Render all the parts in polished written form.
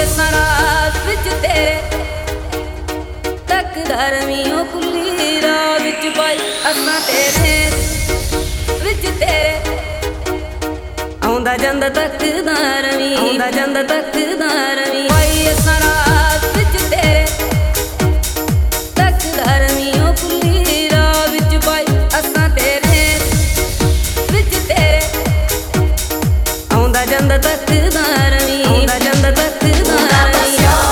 ਅਸਾਂ ਰਾਤ ਵਿੱਚ ਤੇਰੇ ਤੱਕਦਾ ਰਵੀਂ ਖੁੱਲੀ ਰਾਹ ਵਿੱਚ ਪਾਈ ਅਸਾਂ ਤੇਰੇ ਵਿੱਚ ਤੇਰੇ ਆਉਂਦਾ ਜਾਂਦਾ ਤੱਕਦਾ ਰਵੀਂ ਆਉਂਦਾ ਜਾਂਦਾ ਤੱਕਦਾ ਰਵੀਂ ਪਾਈ ਅਸਾਂ ਰਾਤ ਵਿੱਚ ਤੇਰੇ ਤੱਕਦਾ ਰਵੀਂ ਖੁੱਲੀ ਰਾਹ ਵਿੱਚ ਪਾਈ ਅਸਾਂ ਤੇਰੇ ਵਿੱਚ ਤੇਰੇ ਆਉਂਦਾ ਜਾਂਦਾ ਤੱਕਦਾ ਰਵੀਂ ਆਉਂਦਾ ਜਾਂਦਾ ਤੱਕਦਾ ਰਵੀਂ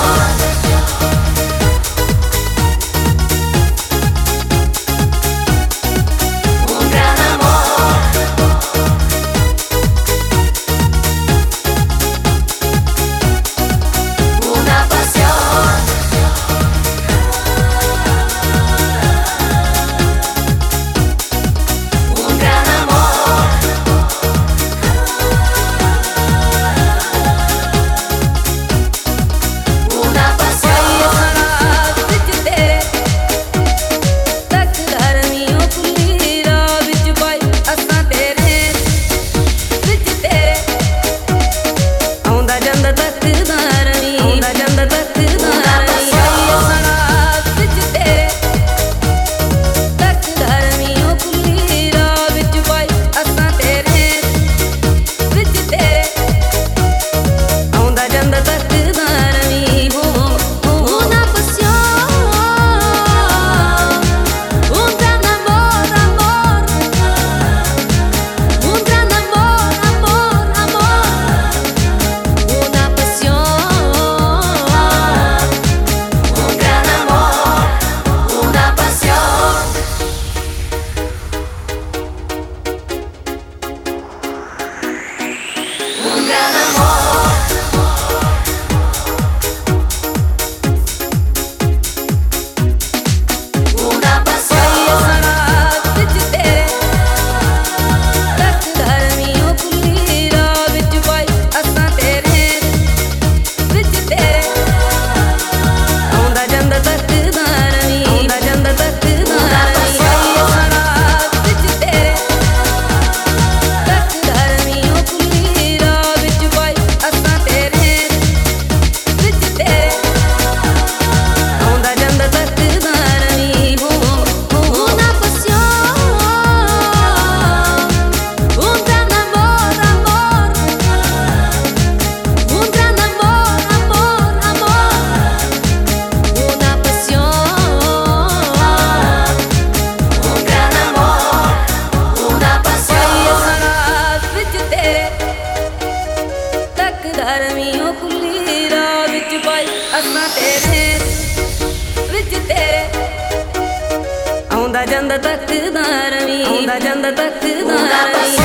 ਰਵੀਂ ਖੁੱਲੀ ਰਾਹ ਵਿੱਚ ਪਾਈ ਅਸਾਂ ਤੇਰੇ ਵਿੱਚ ਤੇਰੇ ਆਉਂਦਾ ਜਾਂਦਾ ਤੱਕਦਾ ਰਵੀਂ ਆਉਂਦਾ ਜਾਂਦਾ ਤੱਕਦਾ ਰਵੀਂ